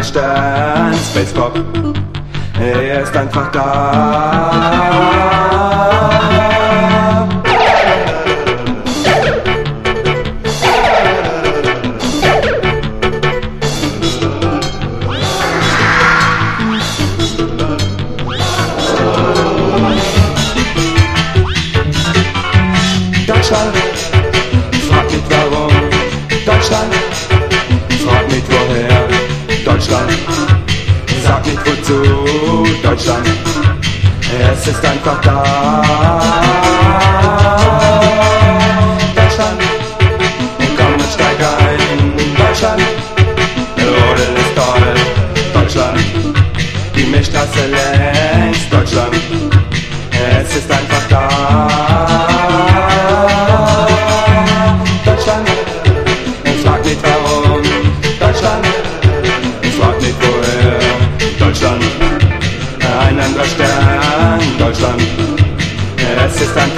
Stern, Space Pop, er ist einfach da. Deutschland, frag nicht warum. Deutschland, frag nicht woher. Deutschland, sag nicht wozu. Deutschland, es ist einfach da. Deutschland, komm und steig ein. Deutschland, Rodel ist toll. Deutschland, die Milchstraße längs. Deutschland, es ist einfach da. Deutschland, frag nicht warum. Deutschland, frag nicht woher. Deutschland, ein anderer Stern. Deutschland, es ist ein